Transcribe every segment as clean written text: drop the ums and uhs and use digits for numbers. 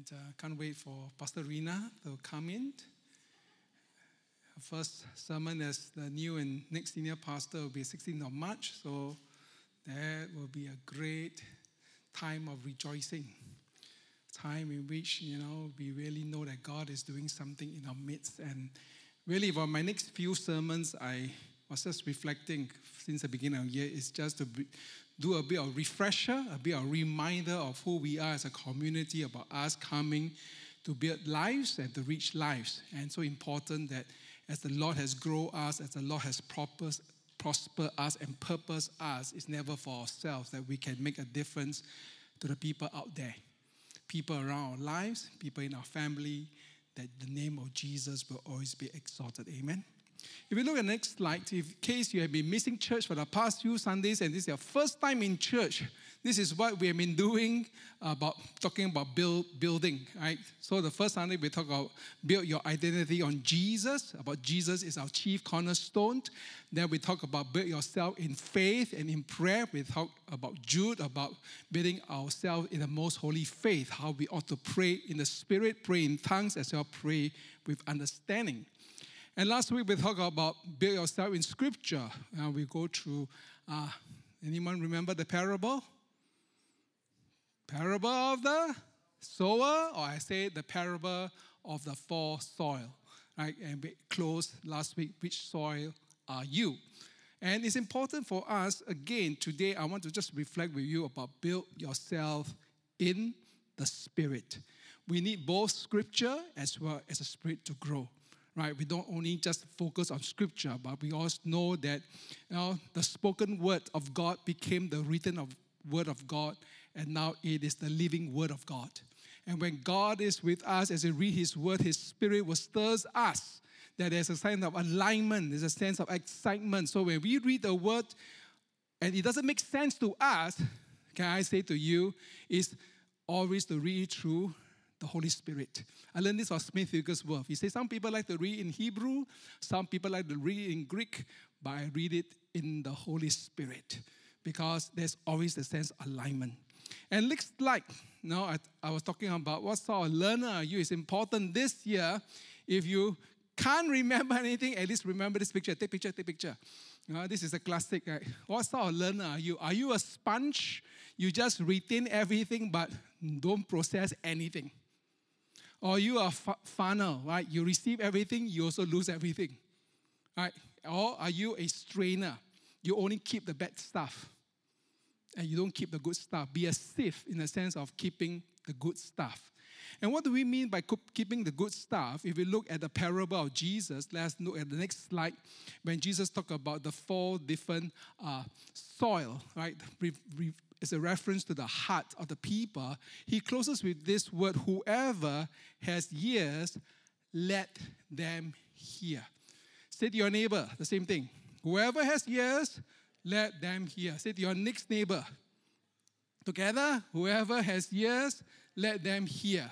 And can't wait for Pastor Rina to come in. Her first sermon as the new and next senior pastor will be 16th of March. So that will be a great time of rejoicing. Time in which, we really know that God is doing something in our midst. And really, for my next few sermons, I was just reflecting since the beginning of the year, is just to do a bit of refresher, a bit of reminder of who we are as a community, about us coming to build lives and to reach lives. And so important that as the Lord has grown us, as the Lord has prospered us and purposed us, it's never for ourselves, that we can make a difference to the people out there. People around our lives, people in our family, that the name of Jesus will always be exalted. Amen. If you look at the next slide, in case you have been missing church for the past few Sundays and this is your first time in church, this is what we have been doing talking about building, right? So the first Sunday we talk about build your identity on Jesus, about Jesus is our chief cornerstone. Then we talk about build yourself in faith and in prayer. We talk about Jude, about building ourselves in the most holy faith, how we ought to pray in the Spirit, pray in tongues, as well pray with understanding. And last week we talked about build yourself in Scripture. We go through, anyone remember the parable? Parable of the sower, or I say the parable of the four soil. Right? And we closed last week, which soil are you? And it's important for us, again, today I want to just reflect with you about build yourself in the Spirit. We need both Scripture as well as the Spirit to grow. Right, we don't only just focus on Scripture, but we also know that the spoken word of God became the written word of God, and now it is the living word of God. And when God is with us, as we read His word, His Spirit will stir us. That there's a sense of alignment, there's a sense of excitement. So when we read the word, and it doesn't make sense to us, can I say to you, is always to read through the Holy Spirit. I learned this from Smith Wigglesworth. He says some people like to read in Hebrew, some people like to read in Greek, but I read it in the Holy Spirit because there's always a sense of alignment. And looks like, I was talking about what sort of learner are you. It's important this year, if you can't remember anything, at least remember this picture. Take picture. This is a classic, right? What sort of learner are you? Are you a sponge? You just retain everything but don't process anything. Or you are funnel, right? You receive everything, you also lose everything, right? Or are you a strainer? You only keep the bad stuff and you don't keep the good stuff. Be a sieve in the sense of keeping the good stuff. And what do we mean by keeping the good stuff? If we look at the parable of Jesus, let's look at the next slide. When Jesus talked about the four different soil, right? It's a reference to the heart of the people. He closes with this word, whoever has ears, let them hear. Say to your neighbor, the same thing. Whoever has ears, let them hear. Say to your next neighbor, together, whoever has ears, let them hear.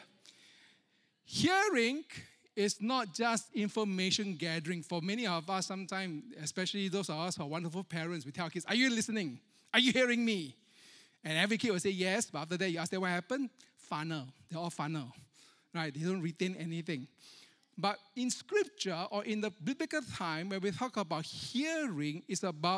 Hearing is not just information gathering. For many of us, sometimes, especially those of us who are wonderful parents, we tell kids, are you listening? Are you hearing me? And every kid will say yes, but after that you ask them what happened? Funnel. They're all funnel. Right? They don't retain anything. But in Scripture or in the biblical time, when we talk about hearing, it's about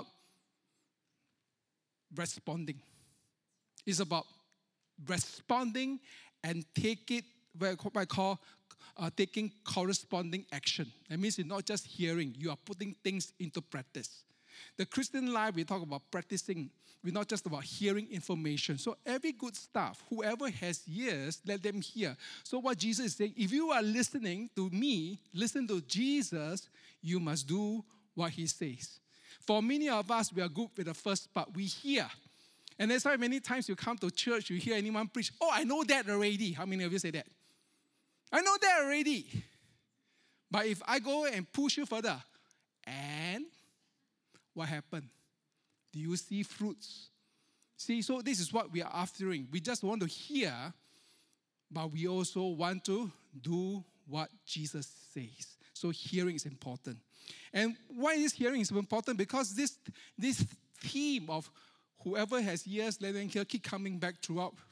responding. It's about responding and take it, what I call taking corresponding action. That means it's not just hearing, you are putting things into practice. The Christian life, we talk about practicing. We're not just about hearing information. So every good stuff, whoever has ears, let them hear. So what Jesus is saying, if you are listening to me, listen to Jesus, you must do what He says. For many of us, we are good with the first part. We hear. And that's why many times you come to church, you hear anyone preach, oh, I know that already. How many of you say that? I know that already. But if I go and push you further, and what happened? Do you see fruits? See, so this is what we are aftering. We just want to hear, but we also want to do what Jesus says. So hearing is important. And why is hearing is important? Because this theme of whoever has ears, let them hear, keep coming back throughout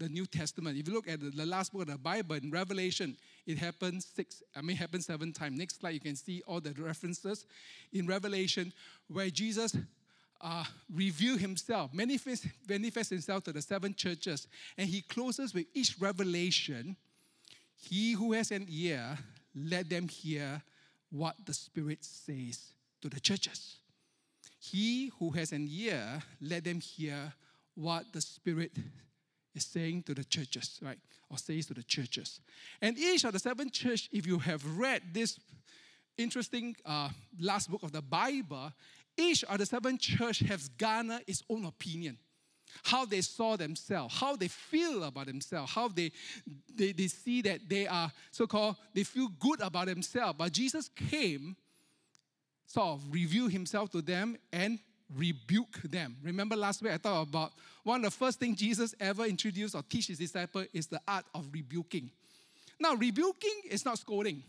the New Testament. If you look at the last book of the Bible, in Revelation, it happens 7 times. Next slide, you can see all the references in Revelation where Jesus revealed himself, manifest himself to the 7 churches. And he closes with each revelation. He who has an ear, let them hear what the Spirit says to the churches. He who has an ear, let them hear what the Spirit is saying to the churches, right? Or says to the churches. And each of the 7 churches, if you have read this interesting last book of the Bible, each of the 7 churches has garnered its own opinion. How they saw themselves, how they feel about themselves, how they see that they are so-called, they feel good about themselves. But Jesus came, sort of revealed himself to them and rebuke them. Remember last week I talked about one of the first things Jesus ever introduced or teach his disciples is the art of rebuking. Now, rebuking is not scolding.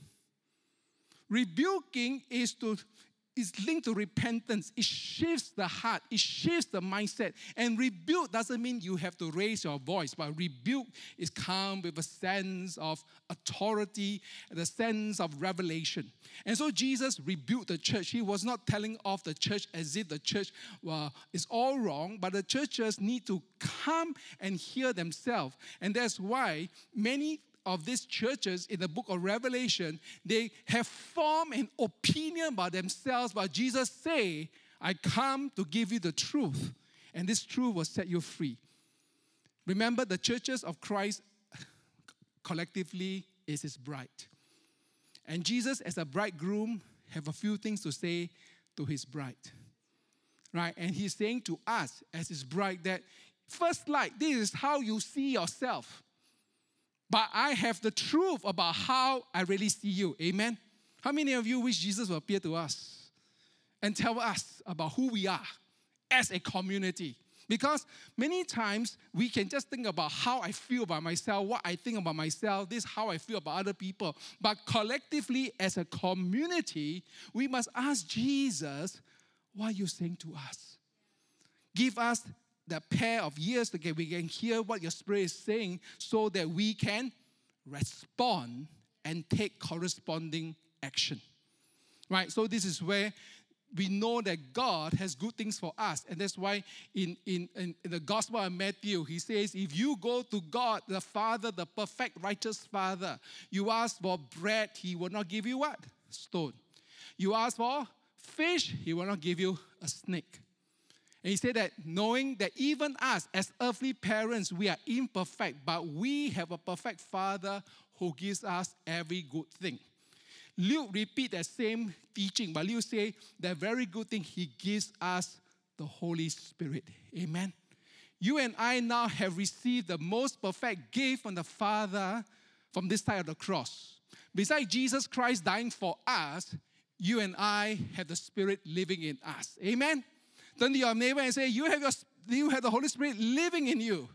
Rebuking is linked to repentance. It shifts the heart. It shifts the mindset. And rebuke doesn't mean you have to raise your voice, but rebuke is come with a sense of authority, the sense of revelation. And so Jesus rebuked the church. He was not telling off the church as if the church is all wrong, but the churches need to come and hear themselves. And that's why many of these churches in the book of Revelation, they have formed an opinion about themselves, but Jesus say, I come to give you the truth, and this truth will set you free. Remember, the churches of Christ collectively is his bride. And Jesus, as a bridegroom, have a few things to say to his bride. Right? And he's saying to us as his bride that, first light, this is how you see yourself. But I have the truth about how I really see you. Amen? How many of you wish Jesus will appear to us and tell us about who we are as a community? Because many times we can just think about how I feel about myself, what I think about myself, this is how I feel about other people. But collectively, as a community, we must ask Jesus, what are you saying to us? Give us the pair of ears so that we can hear what your Spirit is saying so that we can respond and take corresponding action. Right? So this is where we know that God has good things for us. And that's why in the Gospel of Matthew, he says, if you go to God, the Father, the perfect righteous Father, you ask for bread, he will not give you what? Stone. You ask for fish, he will not give you a snake. And he said that knowing that even us as earthly parents, we are imperfect, but we have a perfect Father who gives us every good thing. Luke repeat that same teaching, but Luke say that very good thing, he gives us the Holy Spirit. Amen. You and I now have received the most perfect gift from the Father from this side of the cross. Besides Jesus Christ dying for us, you and I have the Spirit living in us. Amen. Turn to your neighbor and say, you have the Holy Spirit living in you.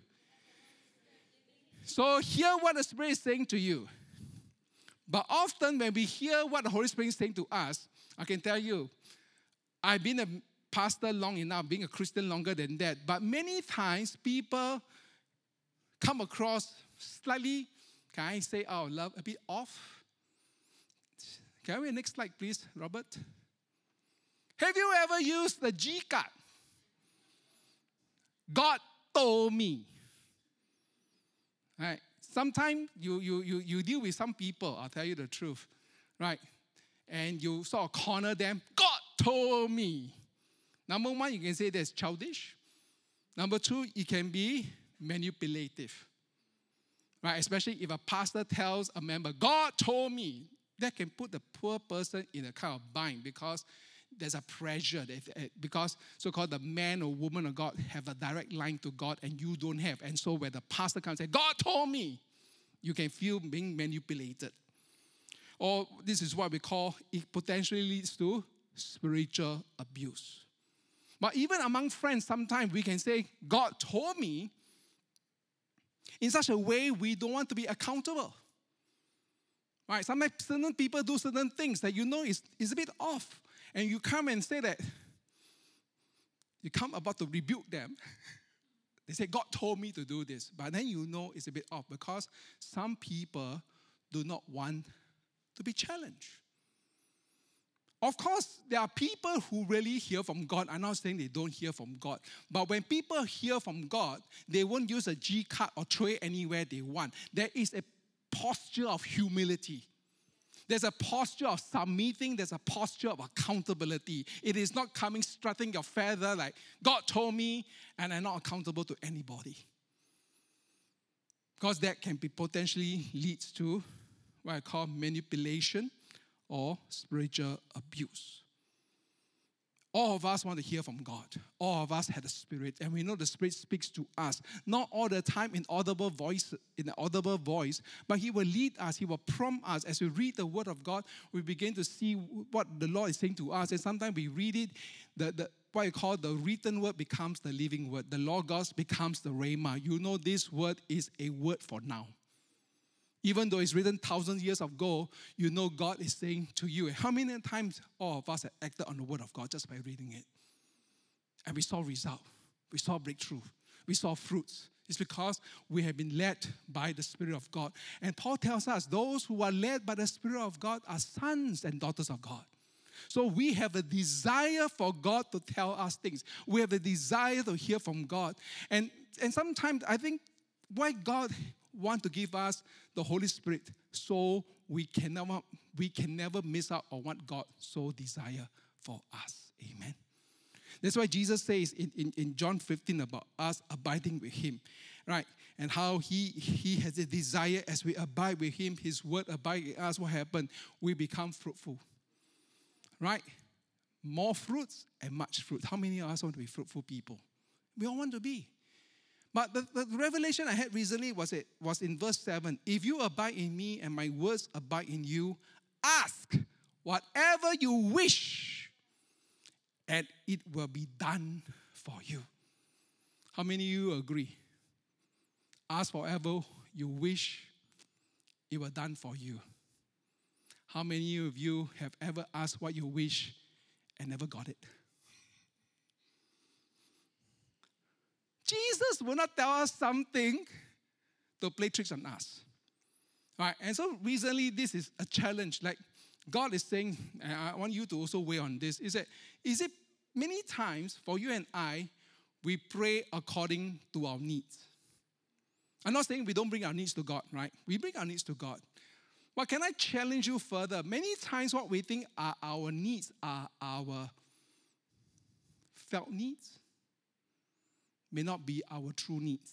So hear what the Spirit is saying to you. But often when we hear what the Holy Spirit is saying to us, I can tell you, I've been a pastor long enough, being a Christian longer than that. But many times people come across slightly, can I say our love, a bit off? Can we have the next slide, please, Robert? Have you ever used the G card? God told me. Right? Sometimes you deal with some people, I'll tell you the truth, right? And you sort of corner them. God told me. Number one, you can say that's childish. Number two, it can be manipulative. Right? Especially if a pastor tells a member, God told me. That can put the poor person in a kind of bind because there's a pressure because so-called the man or woman of God have a direct line to God and you don't have. And so when the pastor comes and says, God told me, you can feel being manipulated. Or this is what we call, it potentially leads to spiritual abuse. But even among friends, sometimes we can say, God told me, in such a way we don't want to be accountable. Right? Sometimes certain people do certain things that you know is a bit off. And you come and say that, you come about to rebuke them. They say, God told me to do this. But then you know it's a bit off because some people do not want to be challenged. Of course, there are people who really hear from God. I'm not saying they don't hear from God. But when people hear from God, they won't use a G card or throw it anywhere they want. There is a posture of humility. There's a posture of submitting. There's a posture of accountability. It is not coming strutting your feather like, God told me, and I'm not accountable to anybody. Because that can be potentially leads to what I call manipulation or spiritual abuse. All of us want to hear from God. All of us have the Spirit, and we know the Spirit speaks to us. Not all the time in an audible voice, but He will lead us. He will prompt us. As we read the Word of God, we begin to see what the Lord is saying to us. And sometimes we read it, what you call the written word becomes the living word. The Logos becomes the Rhema. You know this word is a word for now. Even though it's written thousands of years ago, you know God is saying to you. How many times all of us have acted on the Word of God just by reading it? And we saw result. We saw breakthrough. We saw fruits. It's because we have been led by the Spirit of God. And Paul tells us those who are led by the Spirit of God are sons and daughters of God. So we have a desire for God to tell us things. We have a desire to hear from God. And sometimes I think why God want to give us the Holy Spirit so we can never miss out on what God so desire for us. Amen. That's why Jesus says in John 15 about us abiding with Him, right? And how He has a desire as we abide with Him, His word abide with us. What happened? We become fruitful, right? More fruits and much fruit. How many of us want to be fruitful people? We all want to be. But the revelation I had recently was in verse 7. If you abide in me and my words abide in you, ask whatever you wish, and it will be done for you. How many of you agree? Ask whatever you wish, it will be done for you. How many of you have ever asked what you wish and never got it? Jesus will not tell us something to play tricks on us. Right? And so recently, this is a challenge. Like God is saying, and I want you to also weigh on this, is it many times for you and I, we pray according to our needs. I'm not saying we don't bring our needs to God, right? We bring our needs to God. But can I challenge you further? Many times what we think are our needs are our felt needs. May not be our true needs.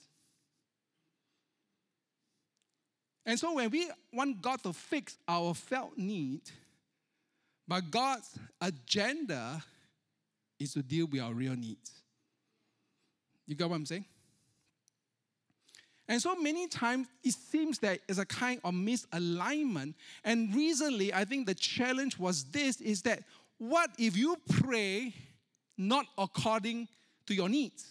And so when we want God to fix our felt need, but God's agenda is to deal with our real needs. You get what I'm saying? And so many times it seems that it's a kind of misalignment. And recently, I think the challenge was this, is that what if you pray not according to your needs?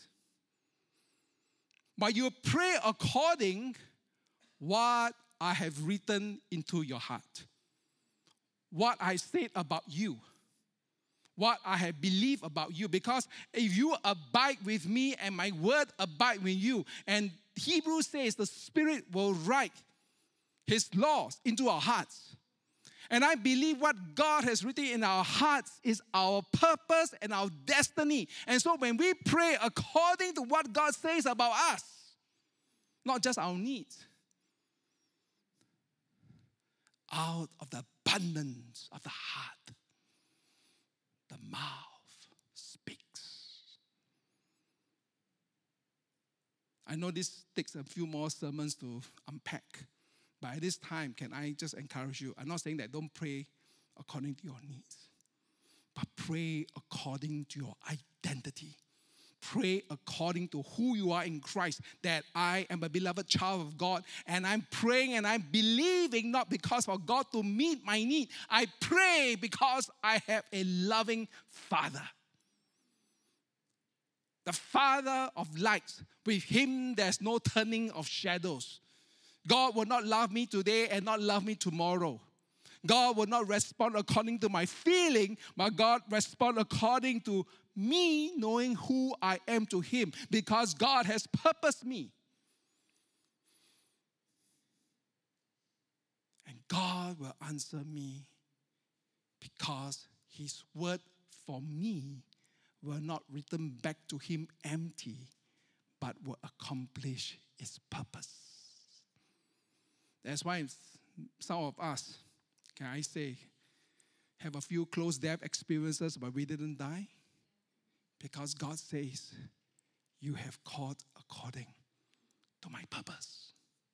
But you pray according what I have written into your heart. What I said about you. What I have believed about you. Because if you abide with me and my word abide with you, and Hebrews says the Spirit will write His laws into our hearts. And I believe what God has written in our hearts is our purpose and our destiny. And so when we pray according to what God says about us, not just our needs, out of the abundance of the heart, the mouth speaks. I know this takes a few more sermons to unpack. But at this time, can I just encourage you? I'm not saying that don't pray according to your needs, but pray according to your identity. Pray according to who you are in Christ, that I am a beloved child of God, and I'm praying and I'm believing not because for God to meet my need. I pray because I have a loving Father. The Father of lights. With Him, there's no turning of shadows. God will not love me today and not love me tomorrow. God will not respond according to my feeling, but God responds according to me knowing who I am to Him, because God has purposed me. And God will answer me because His word for me will not return back to Him empty, but will accomplish its purpose. That's why some of us, can I say, have a few close death experiences, but we didn't die. Because God says, you have called according to my purpose.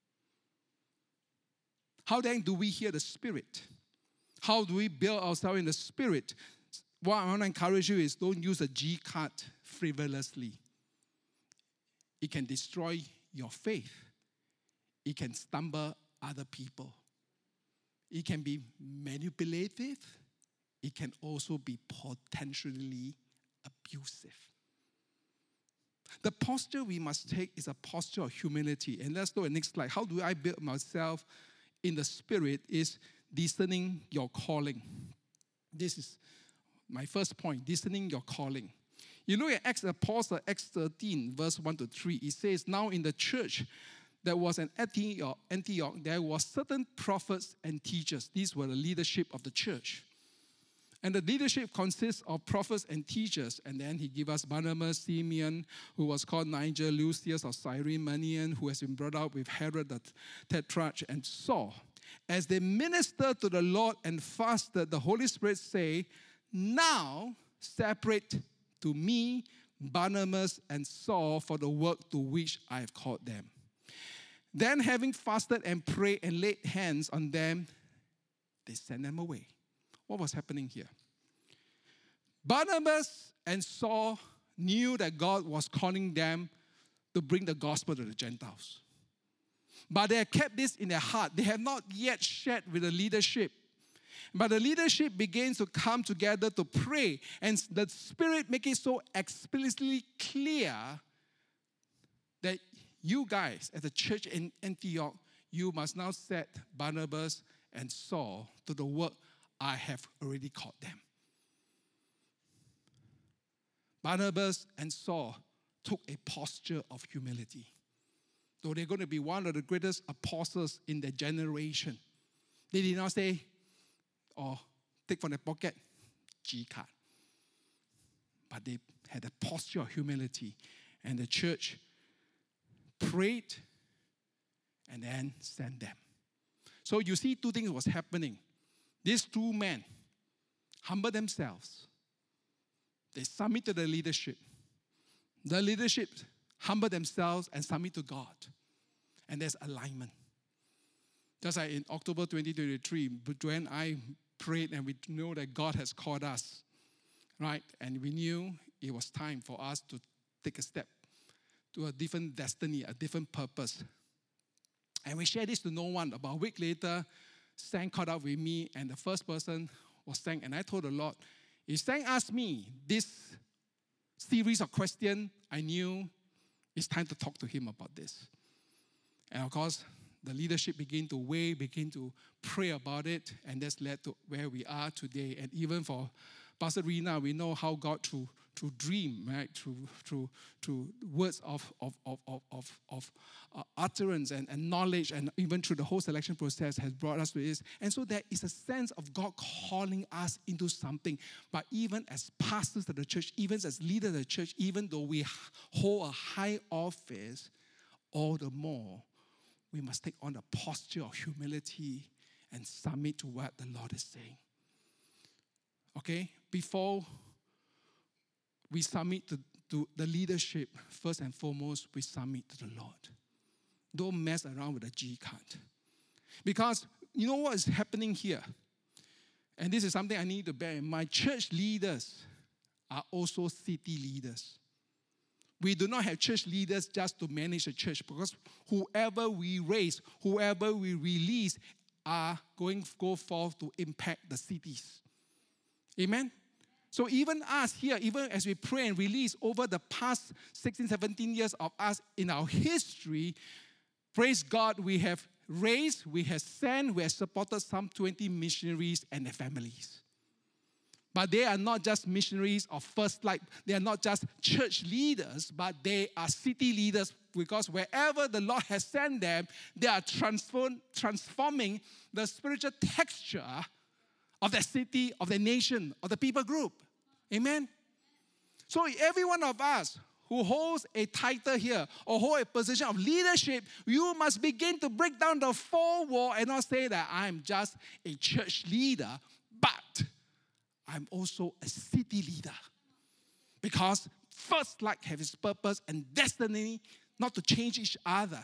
How then do we hear the Spirit? How do we build ourselves in the Spirit? What I want to encourage you is don't use a G card frivolously. It can destroy your faith. It can stumble other people. It can be manipulative. It can also be potentially abusive. The posture we must take is a posture of humility. And let's go to the next slide. How do I build myself in the Spirit is discerning your calling. This is my first point, discerning your calling. You look at Acts 13, verse 1 to 3. It says, now in the church that was in Antioch, there were certain prophets and teachers. These were the leadership of the church. And the leadership consists of prophets and teachers. And then he gave us Barnabas, Simeon, who was called Niger, Lucius of Cyrene, Manaen, who has been brought up with Herod the Tetrarch, and Saul. As they ministered to the Lord and fasted, the Holy Spirit say, now separate to me Barnabas and Saul for the work to which I have called them. Then having fasted and prayed and laid hands on them, they sent them away. What was happening here? Barnabas and Saul knew that God was calling them to bring the gospel to the Gentiles. But they have kept this in their heart. They have not yet shared with the leadership. But the leadership begins to come together to pray. And the Spirit makes it so explicitly clear that you guys, as a church in Antioch, you must now set Barnabas and Saul to the work I have already called them. Barnabas and Saul took a posture of humility. Though they're going to be one of the greatest apostles in their generation, they did not say, take from their pocket, G card. But they had a posture of humility. And the church prayed and then sent them. So you see two things was happening. These two men humbled themselves. They submit to the leadership. The leadership humble themselves and submit to God. And there's alignment. Just like in October 2023, Joanne and I prayed and we know that God has called us, right? And we knew it was time for us to take a step to a different destiny, a different purpose. And we shared this to no one. About a week later, Sang caught up with me, and the first person was Sang. And I told the Lord, if Sang asked me this series of questions, I knew it's time to talk to him about this. And of course, the leadership began to weigh, began to pray about it, and that's led to where we are today. And even for Pastor Rina, we know how God through dream, right, through words of utterance and knowledge, and even through the whole selection process has brought us to this. And so there is a sense of God calling us into something. But even as pastors of the church, even as leaders of the church, even though we hold a high office, all the more we must take on a posture of humility and submit to what the Lord is saying. Okay? Before we submit to the leadership, first and foremost, we submit to the Lord. Don't mess around with the G card. Because you know what is happening here? And this is something I need to bear in mind. Church leaders are also city leaders. We do not have church leaders just to manage the church, because whoever we raise, whoever we release are going to go forth to impact the cities. Amen? So even us here, even as we pray and release over the past 16, 17 years of us in our history, praise God, we have raised, we have sent, we have supported some 20 missionaries and their families. But they are not just missionaries of First Light. They are not just church leaders, but they are city leaders, because wherever the Lord has sent them, they are transforming the spiritual texture of the city, of the nation, of the people group. Amen? So every one of us who holds a title here or hold a position of leadership, you must begin to break down the four walls and not say that I'm just a church leader, but I'm also a city leader. Because First Light have its purpose and destiny not to change each other,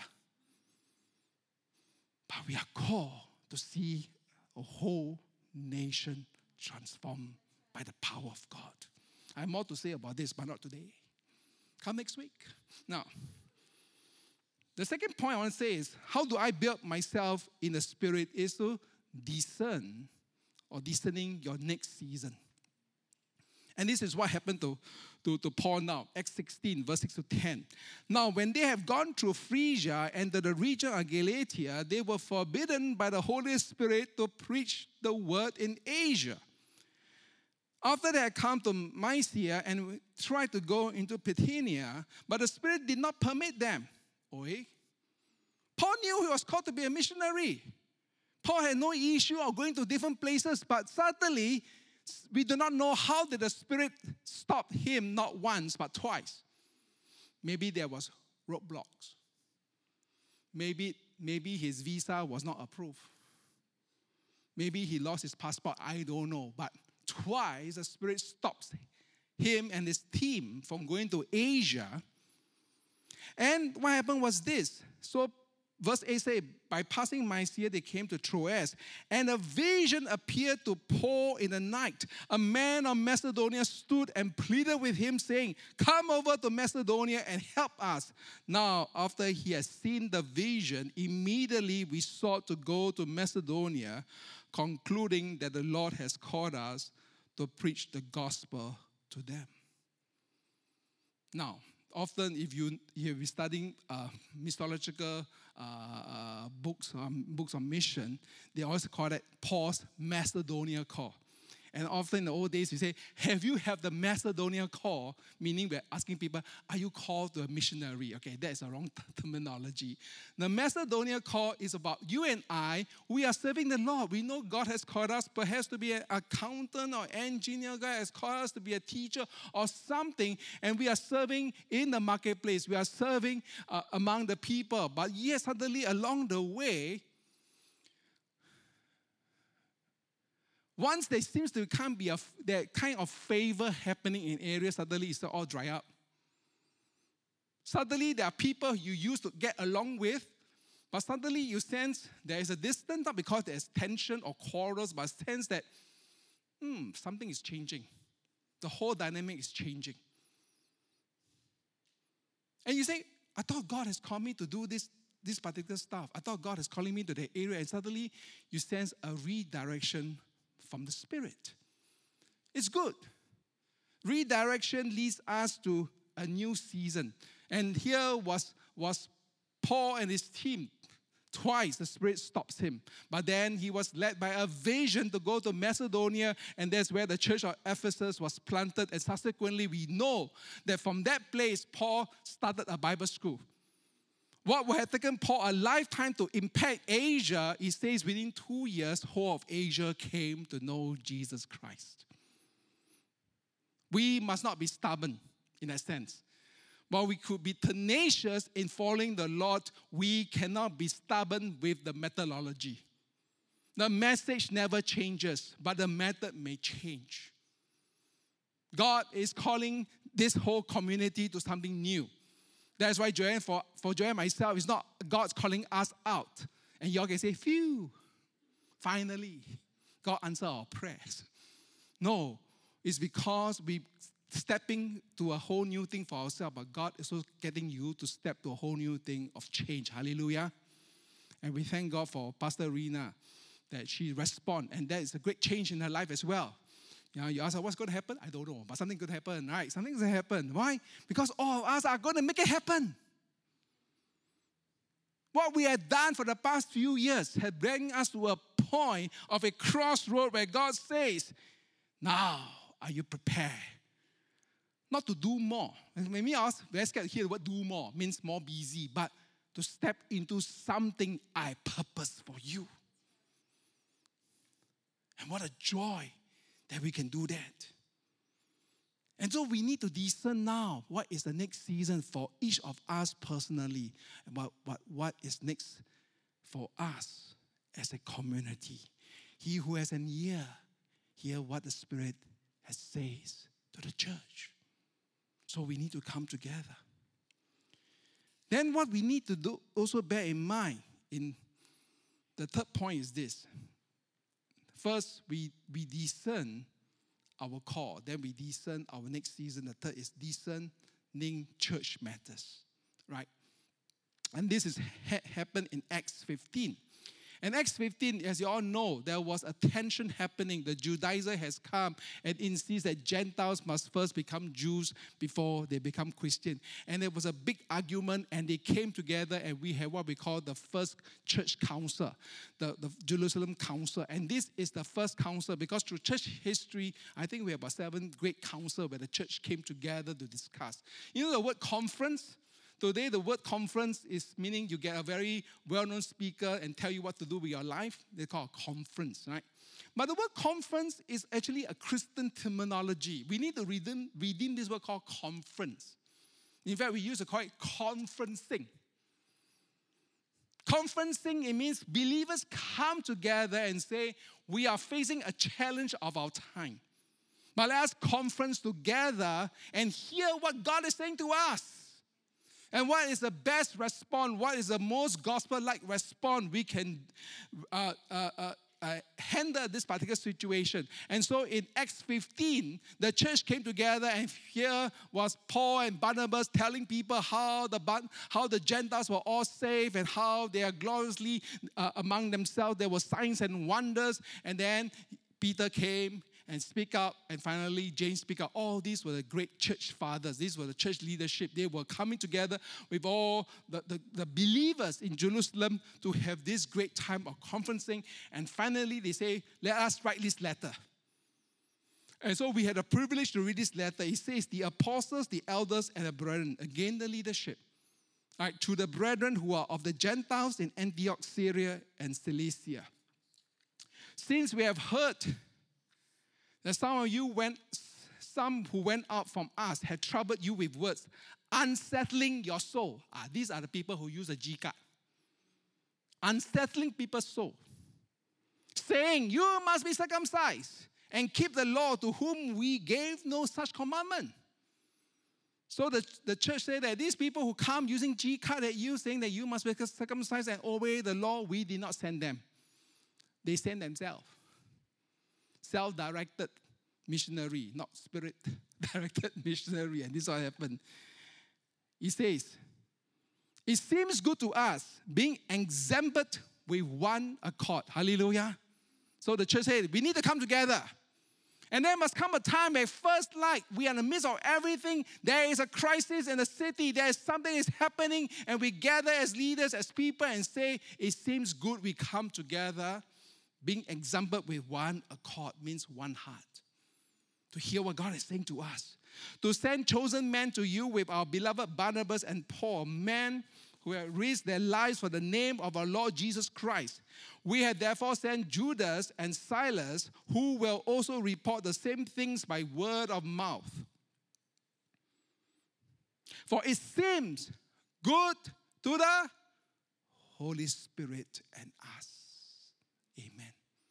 but we are called to see a whole nation transformed by the power of God. I have more to say about this, but not today. Come next week. Now, the second point I want to say is, how do I build myself in the Spirit is to discerning your next season. And this is what happened to Paul now. Acts 16, verse 6 to 10. Now, when they have gone through Phrygia and the region of Galatia, they were forbidden by the Holy Spirit to preach the word in Asia. After they had come to Mysia and tried to go into Bithynia, but the Spirit did not permit them. Paul knew he was called to be a missionary. Paul had no issue of going to different places, but suddenly, we do not know how did the Spirit stop him not once, but twice. Maybe there was roadblocks. Maybe his visa was not approved. Maybe he lost his passport. I don't know. But twice the Spirit stops him and his team from going to Asia. And what happened was this. So verse 8 says, by passing Mysia, they came to Troas, and a vision appeared to Paul in the night. A man of Macedonia stood and pleaded with him, saying, come over to Macedonia and help us. Now, after he had seen the vision, immediately we sought to go to Macedonia, concluding that the Lord has called us to preach the gospel to them. Now, often if you're studying mythological books on mission, they always call it Paul's Macedonia call. And often in the old days, we say, have you had the Macedonia call? Meaning we're asking people, are you called to a missionary? Okay, that is a wrong terminology. The Macedonia call is about you and I. We are serving the Lord. We know God has called us perhaps to be an accountant or engineer. God has called us to be a teacher or something. And we are serving in the marketplace. We are serving among the people. But yes, suddenly along the way, once there seems to be that kind of favor happening in areas, suddenly it's all dry up. Suddenly there are people you used to get along with, but suddenly you sense there is a distance, not because there's tension or quarrels, but sense that something is changing. The whole dynamic is changing. And you say, I thought God has called me to do this particular stuff. I thought God is calling me to the area, and suddenly you sense a redirection from the Spirit. It's good. Redirection leads us to a new season. And here was Paul and his team. Twice the Spirit stops him. But then he was led by a vision to go to Macedonia, and that's where the church of Ephesus was planted. And subsequently, we know that from that place, Paul started a Bible school. What would have taken Paul a lifetime to impact Asia, he says within 2 years, whole of Asia came to know Jesus Christ. We must not be stubborn in that sense. While we could be tenacious in following the Lord, we cannot be stubborn with the methodology. The message never changes, but the method may change. God is calling this whole community to something new. That's why Joanne, for Joanne and myself, it's not God's calling us out. And y'all can say, phew, finally, God answered our prayers. No, it's because we stepping to a whole new thing for ourselves, but God is also getting you to step to a whole new thing of change. Hallelujah. And we thank God for Pastor Rena, that she responds, and that is a great change in her life as well. You ask her, what's going to happen? I don't know, but something could happen, right? Something's going to happen. Why? Because all of us are going to make it happen. What we have done for the past few years has brought us to a point of a crossroad where God says, now, are you prepared? Not to do more. And when we ask, very scared to hear the word do more, means more busy, but to step into something I purpose for you. And what a joy that we can do that. And so we need to discern now what is the next season for each of us personally, and what is next for us as a community. He who has an ear, hear what the Spirit has says to the church. So we need to come together. Then what we need to do, also bear in mind, in the third point is this. First, we discern our call. Then we discern our next season. The third is discerning church matters, right? And this is happened in Acts 15. In Acts 15, as you all know, there was a tension happening. The Judaizer has come and insists that Gentiles must first become Jews before they become Christian. And there was a big argument, and they came together, and we had what we call the first church council, the Jerusalem Council. And this is the first council because through church history, I think we have about 7 great councils where the church came together to discuss. You know the word conference? Today, the word conference is meaning you get a very well-known speaker and tell you what to do with your life. They call it conference, right? But the word conference is actually a Christian terminology. We need to redeem this word called conference. In fact, we used to call it conferencing. Conferencing, it means believers come together and say, we are facing a challenge of our time. But let us conference together and hear what God is saying to us. And what is the best response? What is the most gospel-like response we can handle this particular situation? And so in Acts 15, the church came together, and here was Paul and Barnabas telling people how the Gentiles were all saved and how they are gloriously among themselves. There were signs and wonders. And then Peter came and speak up, and finally James speak up. All these were the great church fathers. These were the church leadership. They were coming together with all the believers in Jerusalem to have this great time of conferencing. And finally they say, let us write this letter. And so we had a privilege to read this letter. It says, the apostles, the elders, and the brethren, again the leadership, right, to the brethren who are of the Gentiles in Antioch, Syria, and Cilicia. Since we have heard that some who went out from us had troubled you with words, unsettling your soul. These are the people who use a G card. Unsettling people's soul. Saying, you must be circumcised and keep the law, to whom we gave no such commandment. So the church said that these people who come using G card at you, saying that you must be circumcised and obey the law, we did not send them. They sent themselves. Self-directed missionary, not spirit-directed missionary. And this is what happened. He says, it seems good to us being exempted with one accord. Hallelujah. So the church said, we need to come together. And there must come a time where first, like, we are in the midst of everything. There is a crisis in the city. There is something is happening. And we gather as leaders, as people, and say, it seems good we come together. Being exempted with one accord means one heart. To hear what God is saying to us. To send chosen men to you with our beloved Barnabas and Paul, men who have risked their lives for the name of our Lord Jesus Christ. We have therefore sent Judas and Silas, who will also report the same things by word of mouth. For it seems good to the Holy Spirit and us. Amen.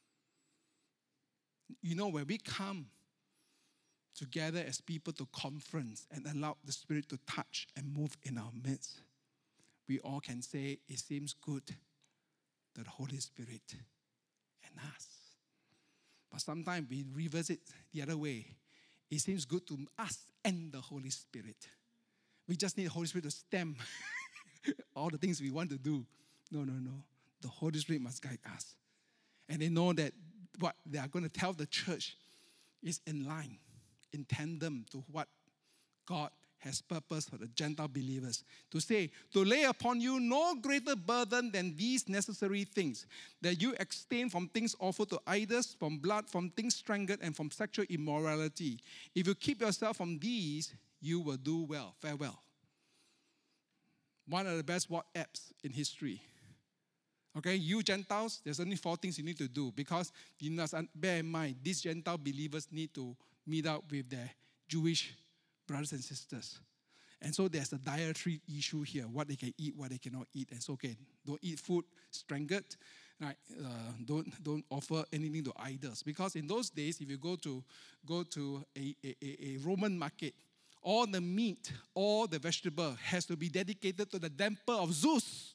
You know, when we come together as people to conference and allow the Spirit to touch and move in our midst, we all can say, it seems good to the Holy Spirit and us. But sometimes we reverse it the other way. It seems good to us and the Holy Spirit. We just need the Holy Spirit to stem all the things we want to do. No. The Holy Spirit must guide us. And they know that what they are going to tell the church is in line, in tandem to what God has purpose for the Gentile believers. To say, to lay upon you no greater burden than these necessary things, that you abstain from things offered to idols, from blood, from things strangled, and from sexual immorality. If you keep yourself from these, you will do well. Farewell. One of the best WhatsApps in history. Okay, you Gentiles, there's only 4 things you need to do, because you must bear in mind, these Gentile believers need to meet up with their Jewish brothers and sisters. And so there's a dietary issue here, what they can eat, what they cannot eat. And so, okay, don't eat food strangled, right? Don't offer anything to idols. Because in those days, if you go to a Roman market, all the meat, all the vegetable has to be dedicated to the temple of Zeus.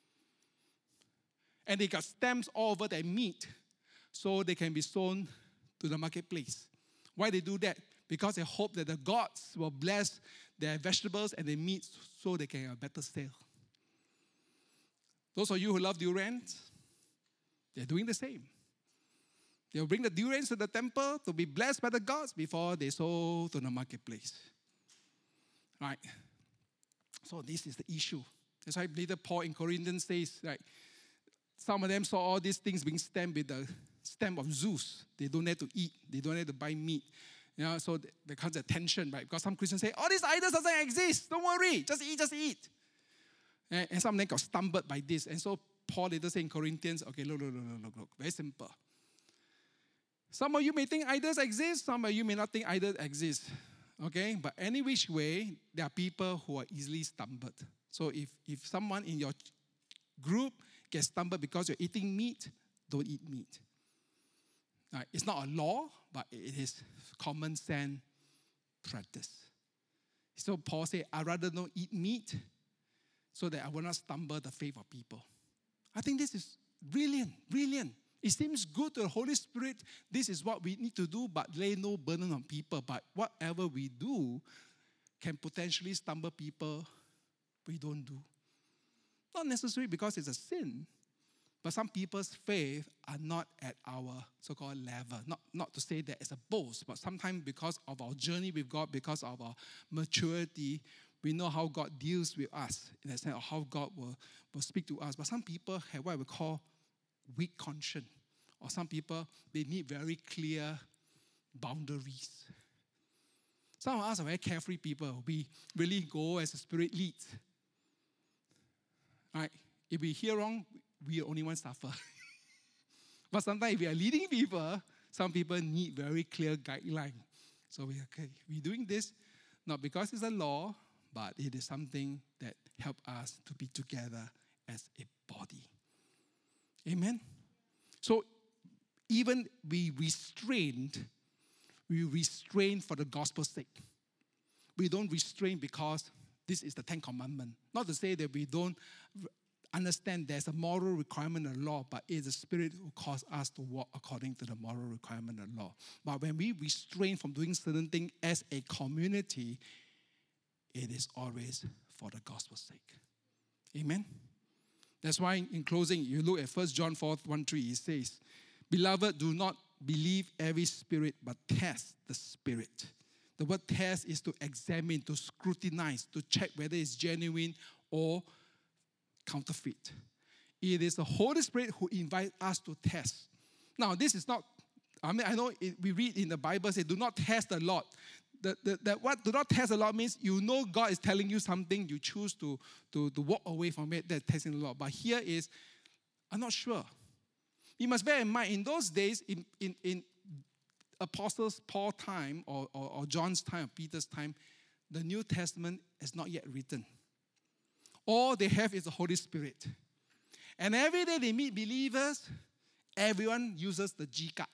And they got stamps all over their meat so they can be sold to the marketplace. Why they do that? Because they hope that the gods will bless their vegetables and their meat so they can have a better sale. Those of you who love durians, they're doing the same. They'll bring the durians to the temple to be blessed by the gods before they sold to the marketplace. Right? So this is the issue. That's why later Paul in Corinthians says, right, some of them saw all these things being stamped with the stamp of Zeus. They don't have to eat. They don't have to buy meat. You know, so there comes a tension, right? Because some Christians say, all these idols doesn't exist. Don't worry. Just eat, just eat. And some of them got stumbled by this. And so Paul later said in Corinthians, okay, look. Very simple. Some of you may think idols exist. Some of you may not think idols exist. Okay? But any which way, there are people who are easily stumbled. So if someone in your group gets stumbled because you're eating meat, don't eat meat. It's not a law, but it is common sense practice. So Paul said, I'd rather not eat meat so that I will not stumble the faith of people. I think this is brilliant. It seems good to the Holy Spirit. This is what we need to do, but lay no burden on people. But whatever we do can potentially stumble people we don't do. Not necessarily because it's a sin, but some people's faith are not at our so-called level. Not to say that it's a boast, but sometimes because of our journey with God, because of our maturity, we know how God deals with us, in the sense of how God will speak to us. But some people have what we call weak conscience. Or some people, they need very clear boundaries. Some of us are very carefree people. We really go as the Spirit leads. Right? If we hear wrong, we only want to suffer. But sometimes if we are leading people, some people need very clear guidelines. So we're doing this not because it's a law, but it is something that helps us to be together as a body. Amen? So even we restrain for the gospel's sake. We don't restrain because this is the 10 Commandments. Not to say that we don't understand there's a moral requirement of law, but it's the Spirit who calls us to walk according to the moral requirement of law. But when we restrain from doing certain things as a community, it is always for the gospel's sake. Amen? That's why in closing, you look at 1 John 4:1-3, it says, Beloved, do not believe every spirit, but test the spirit. The word test is to examine, to scrutinize, to check whether it's genuine or counterfeit. It is the Holy Spirit who invites us to test. Now, this is not, I know we read in the Bible, say, do not test the Lord. What do not test the Lord means you know God is telling you something, you choose to walk away from it, that's testing the Lord. But here is, I'm not sure. You must bear in mind, in those days, in Apostles Paul's time or John's time or Peter's time, the New Testament is not yet written. All they have is the Holy Spirit. And every day they meet believers, everyone uses the G card.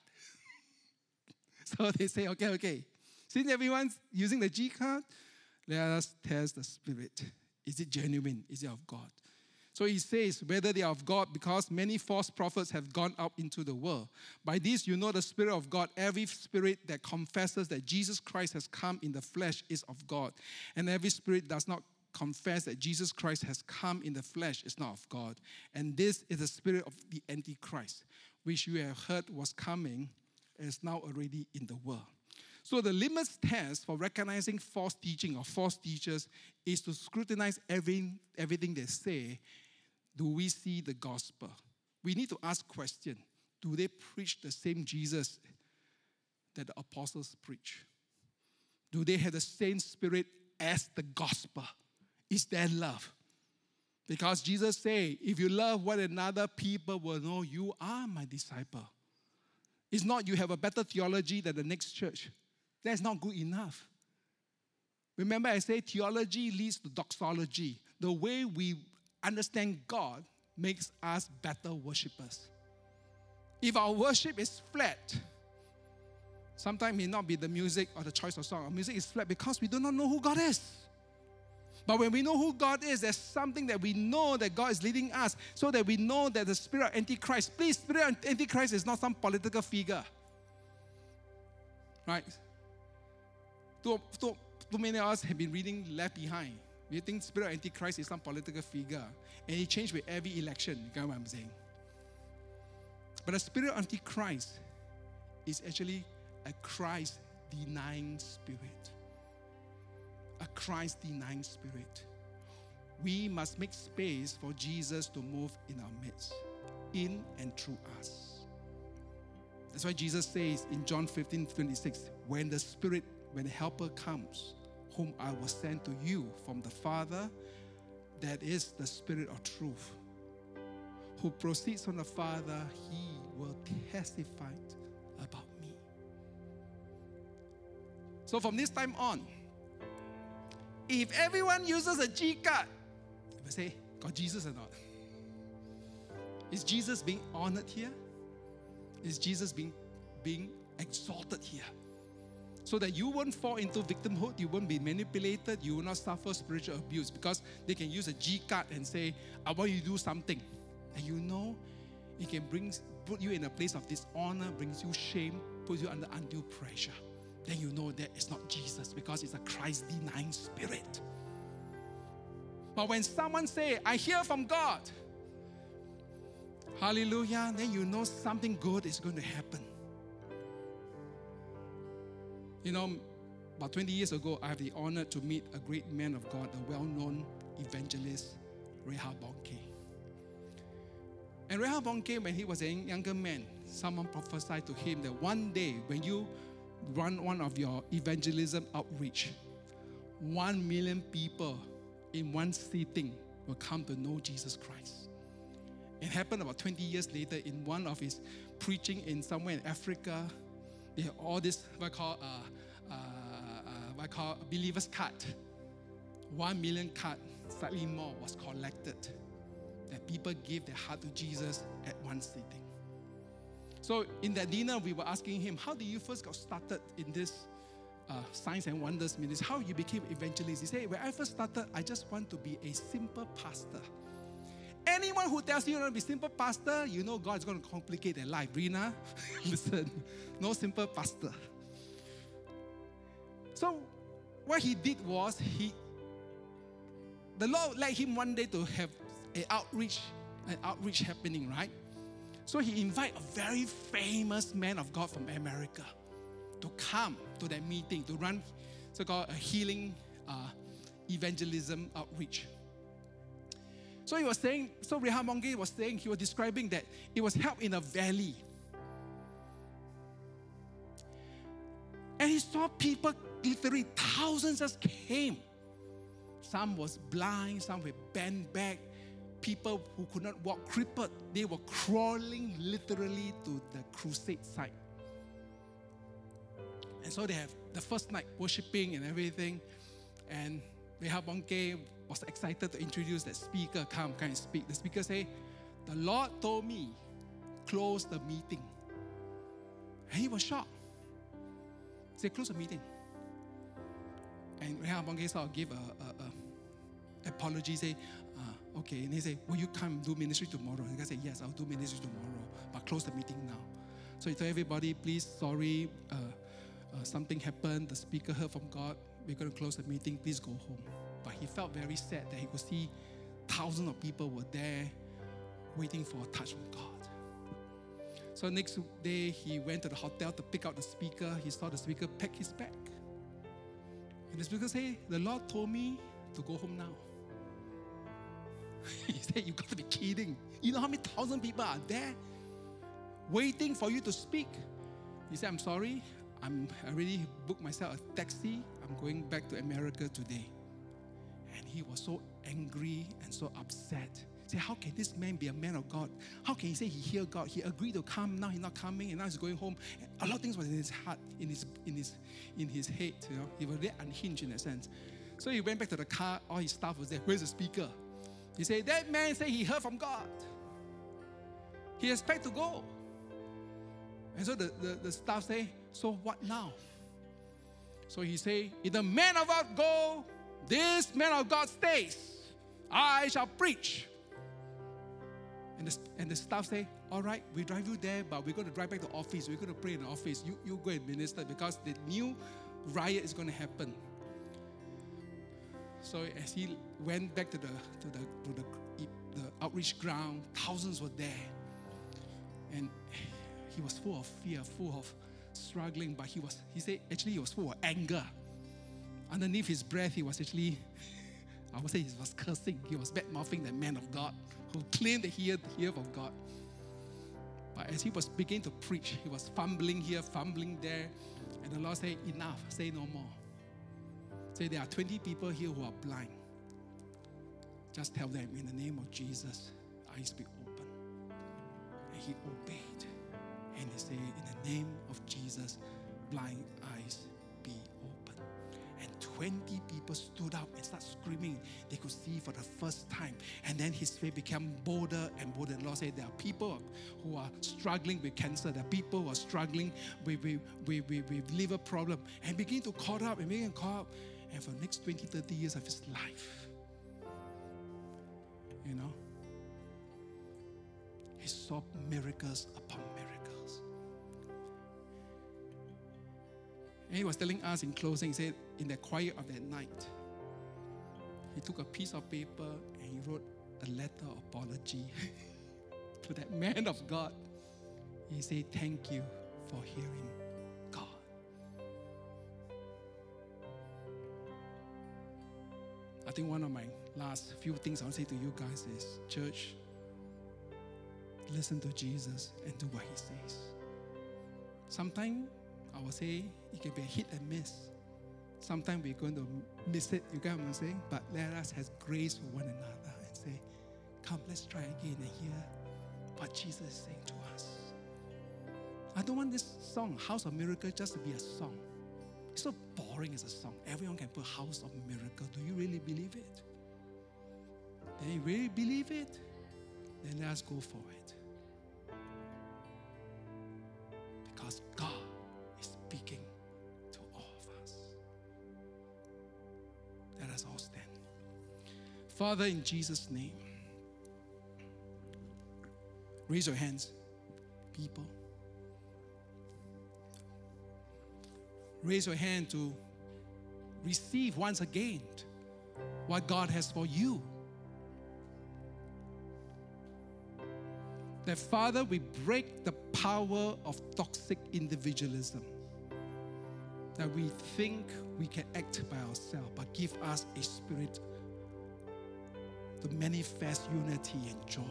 So they say, okay. Since everyone's using the G card, let us test the Spirit. Is it genuine? Is it of God? So he says, whether they are of God, because many false prophets have gone out into the world. By this you know the Spirit of God. Every spirit that confesses that Jesus Christ has come in the flesh is of God. And every spirit does not confess that Jesus Christ has come in the flesh is not of God. And this is the spirit of the Antichrist, which you have heard was coming and is now already in the world. So the litmus test for recognizing false teaching or false teachers is to scrutinize everything they say. Do we see the gospel? We need to ask question. Do they preach the same Jesus that the apostles preach? Do they have the same spirit as the gospel? Is there love? Because Jesus said, if you love one another, people will know you are my disciple. It's not you have a better theology than the next church. That's not good enough. Remember, I say theology leads to doxology. The way we understand God makes us better worshipers. If our worship is flat, sometimes it may not be the music or the choice of song. Our music is flat because we do not know who God is. But when we know who God is, there's something that we know that God is leading us, so that we know that the spirit of Antichrist, please, spirit of Antichrist is not some political figure. Right? Too many of us have been reading Left Behind. We think spirit of Antichrist is some political figure. And it changed with every election. You get what I'm saying? But the spirit of Antichrist is actually a Christ-denying spirit. A Christ-denying spirit. We must make space for Jesus to move in our midst, in and through us. That's why Jesus says in John 15:26, when the Helper comes, whom I will send to you from the Father, that is the Spirit of truth, who proceeds from the Father, he will testify about me. So from this time on, if everyone uses a G card, if I say, got Jesus or not? Is Jesus being honored here? Is Jesus being exalted here? So that you won't fall into victimhood, you won't be manipulated, you will not suffer spiritual abuse, because they can use a G card and say, I want you to do something. And you know, it can put you in a place of dishonor, brings you shame, puts you under undue pressure. Then you know that it's not Jesus, because it's a Christ-denying spirit. But when someone say, I hear from God, hallelujah, then you know something good is going to happen. You know, about 20 years ago, I had the honor to meet a great man of God, a well-known evangelist, Reinhard Bonnke. And Reinhard Bonnke, when he was a younger man, someone prophesied to him that one day, when you run one of your evangelism outreach, 1 million people in one sitting will come to know Jesus Christ. It happened about 20 years later in one of his preaching in somewhere in Africa. They have all this what I call believers card. 1 million card, slightly more, was collected. That people give their heart to Jesus at one sitting. So in that dinner, we were asking him, how did you first got started in this Signs and Wonders ministry? How you became evangelist? He said, when I first started, I just want to be a simple pastor. Anyone who tells you to be simple pastor, you know God is going to complicate their life. Rina, listen, no simple pastor. So what he did was, the Lord led him one day to have an outreach happening, right? So he invited a very famous man of God from America to come to that meeting, to run so-called a healing evangelism outreach. So he was saying, Reinhard Bonnke was saying, he was describing that it was held in a valley. And he saw people, literally thousands just came. Some was blind, some were bent back. People who could not walk, crippled, they were crawling literally to the crusade site. And so they have the first night worshiping and everything. And Reinhard Bonnke was excited to introduce that speaker, come and speak. The speaker said, the Lord told me, close the meeting. And he was shocked. He said, close the meeting. And Reinhard Bonnke sort of gave a apology, say, okay. And he said, will you come do ministry tomorrow? And the guy said, yes, I'll do ministry tomorrow, but close the meeting now. So he told everybody, please, sorry, something happened. The speaker heard from God. We're going to close the meeting. Please go home. But he felt very sad that he could see thousands of people were there waiting for a touch from God. So next day, he went to the hotel to pick out the speaker. He saw the speaker pack his bag. And the speaker said, the Lord told me to go home now. He said, you got to be kidding. You know how many thousand people are there waiting for you to speak? He said, I'm sorry. I already booked myself a taxi. I'm going back to America today. And he was so angry and so upset. He said, how can this man be a man of God? How can he say he heard God? He agreed to come, now he's not coming, and now he's going home. And a lot of things was in his heart, in his head. You know, he was very unhinged in a sense. So he went back to the car. All his staff was there. Where's the speaker? He said, that man said he heard from God. He expects to go. And so the staff say, so what now? So he say, if the man of God go, this man of God stays. I shall preach. And the staff say, all right, we drive you there, but we're going to drive back to the office. We're going to pray in the office. You go and minister because the new riot is going to happen. So as he went back to the outreach ground, thousands were there. And he was full of fear, full of struggling, but he said actually he was full of anger. Underneath his breath, he was actually, I would say he was cursing. He was bad-mouthing the man of God who claimed that he heard from God. But as he was beginning to preach, he was fumbling here, fumbling there. And the Lord said, enough, say no more. Say there are 20 people here who are blind. Just tell them in the name of Jesus, eyes be open. And he obeyed. And he said, in the name of Jesus, blind eyes be open. And 20 people stood up and started screaming. They could see for the first time. And then his faith became bolder and bolder. The Lord said, there are people who are struggling with cancer. There are people who are struggling with liver problem. And begin to call up and begin to call up. And for the next 20, 30 years of his life, you know, he saw miracles upon miracles. And he was telling us in closing, he said, in the quiet of that night, he took a piece of paper and he wrote a letter of apology to that man of God. He said, thank you for hearing God. I think one of my last few things I want to say to you guys is, church, listen to Jesus and do what he says. Sometimes I will say it can be a hit and miss. Sometimes we're going to miss it, you get what I'm saying? But let us have grace for one another and say, come, let's try again and hear what Jesus is saying to us. I don't want this song, House of Miracle, just to be a song. It's so boring as a song. Everyone can put House of Miracle. Do you really believe it? Then you really believe it? Then let us go for it. Because God is speaking to all of us. Let us all stand. Father, in Jesus' name, raise your hands, people. Raise your hand to receive once again what God has for you. That, Father, we break the power of toxic individualism. That we think we can act by ourselves, but give us a spirit to manifest unity and joy.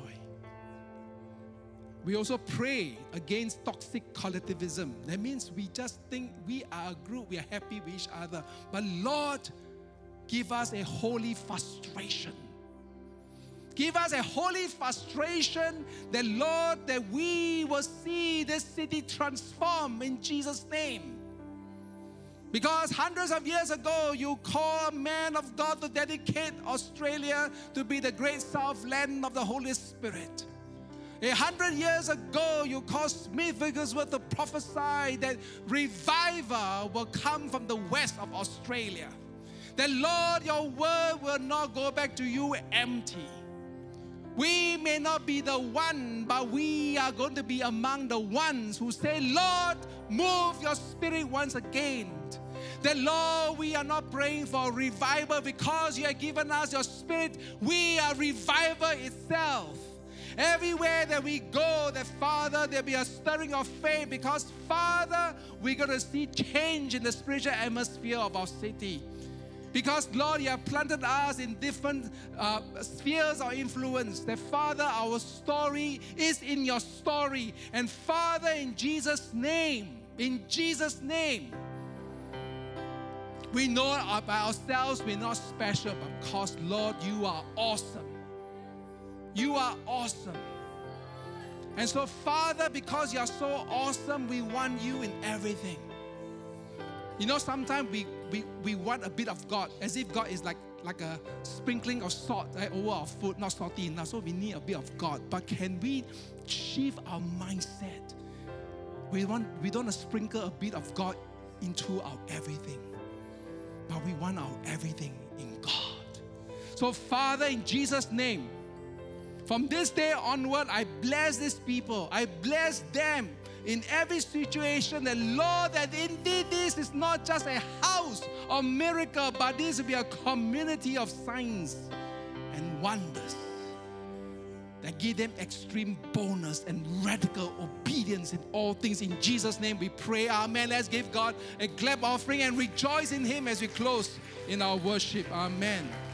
We also pray against toxic collectivism. That means we just think we are a group, we are happy with each other. But Lord, give us a holy frustration. Give us a holy frustration that, Lord, that we will see this city transform in Jesus' name. Because hundreds of years ago, you called a man of God to dedicate Australia to be the great south land of the Holy Spirit. 100 years ago, you caused Smith Wigglesworth to prophesy that revival will come from the west of Australia. That, Lord, your word will not go back to you empty. We may not be the one, but we are going to be among the ones who say, Lord, move your spirit once again. That, Lord, we are not praying for revival because you have given us your spirit. We are revival itself. Everywhere that we go, that Father, there'll be a stirring of faith because, Father, we're going to see change in the spiritual atmosphere of our city. Because, Lord, you have planted us in different spheres of influence. That, Father, our story is in your story. And, Father, in Jesus' name, we know by ourselves we're not special, but because, Lord, you are awesome. You are awesome. And so, Father, because you are so awesome, we want you in everything. You know, sometimes we want a bit of God, as if God is like a sprinkling of salt over our food, not salty enough. So we need a bit of God. But can we shift our mindset? We don't want to sprinkle a bit of God into our everything, but we want our everything in God. So, Father, in Jesus' name, from this day onward, I bless these people. I bless them in every situation, that, Lord, that indeed this is not just a house of miracle, but this will be a community of signs and wonders that give them extreme boldness and radical obedience in all things. In Jesus' name we pray, amen. Let's give God a clap offering and rejoice in Him as we close in our worship. Amen.